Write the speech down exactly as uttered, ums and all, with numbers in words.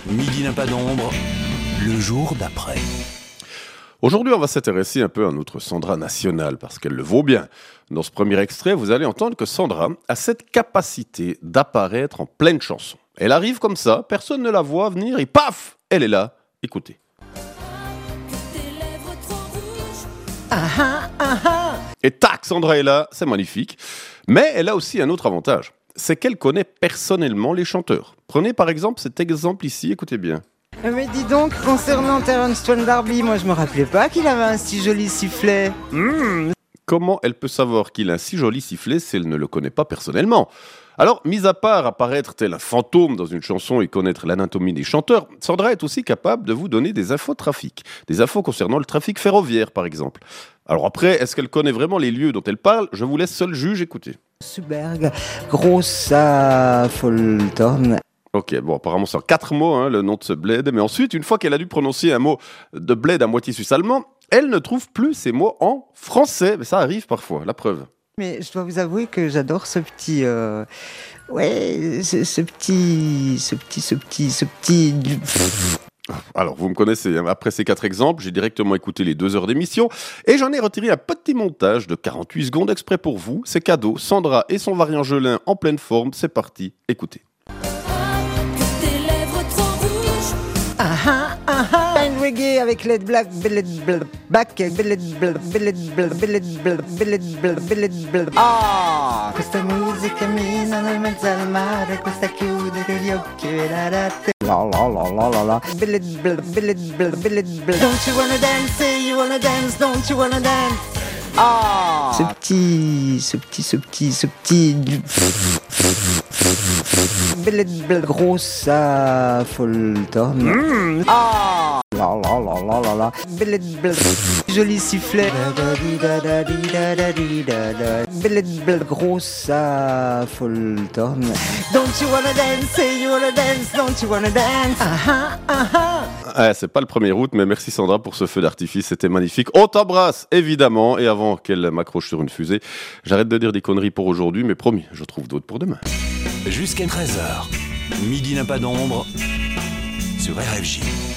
Midi n'a pas d'ombre, le jour d'après. Aujourd'hui, on va s'intéresser un peu à notre Sandra nationale, parce qu'elle le vaut bien. Dans ce premier extrait, vous allez entendre que Sandra a cette capacité d'apparaître en pleine chanson. Elle arrive comme ça, personne ne la voit venir, et paf, elle est là. Écoutez. Et tac, Sandra est là, c'est magnifique. Mais elle a aussi un autre avantage, c'est qu'elle connaît personnellement les chanteurs. Prenez par exemple cet exemple ici, écoutez bien. Mais dis donc, concernant Terence Trent D'Arby, moi je me rappelais pas qu'il avait un si joli sifflet. Mmh. Comment elle peut savoir qu'il a un si joli sifflet si elle ne le connaît pas personnellement ? Alors, mis à part apparaître tel un fantôme dans une chanson et connaître l'anatomie des chanteurs, Sandra est aussi capable de vous donner des infos trafic, des infos concernant le trafic ferroviaire par exemple. Alors après, est-ce qu'elle connaît vraiment les lieux dont elle parle ? Je vous laisse seul juge, écoutez. Suberg, Grossa, Foltorn. Ok, bon, apparemment c'est en quatre mots, hein, le nom de ce bled, mais ensuite, une fois qu'elle a dû prononcer un mot de bled à moitié suisse-allemand, elle ne trouve plus ces mots en français, mais ça arrive parfois, la preuve. Mais je dois vous avouer que j'adore ce petit... Euh... Ouais, ce, ce petit... Ce petit... Ce petit... Ce petit... Alors, vous me connaissez, hein. Après ces quatre exemples, j'ai directement écouté les deux heures d'émission et j'en ai retiré un petit montage de quarante-huit secondes exprès pour vous. C'est cadeau, Sandra et son variant Gelin en pleine forme, c'est parti, écoutez. Ah ah ah ah, un reggae avec Led Black, Led Black, Led Black, Led Black, Led Black, Led Black. Ah! Questa musica mi non mezzo al mare, questa chiude gli occhi e la rate. La la la la la la. Led Black, Led Black, Led Black. Don't you wanna dance? Say you wanna dance? Don't you wanna dance? Ah! Ce petit, ce petit, ce petit, ce petit. Grossa Foltorn. Mmh. Ah! La la la la la la. Joli sifflet. Grossa Foltorn. Don't you wanna dance? Say you wanna dance? Don't you wanna dance? Ah ah ah ah. Ah, c'est pas le premier août, mais merci Sandra pour ce feu d'artifice, c'était magnifique. On t'embrasse, évidemment, et avant qu'elle m'accroche sur une fusée, j'arrête de dire des conneries pour aujourd'hui, mais promis, je trouve d'autres pour demain. Jusqu'à treize heures, Midi n'a pas d'ombre sur R F J.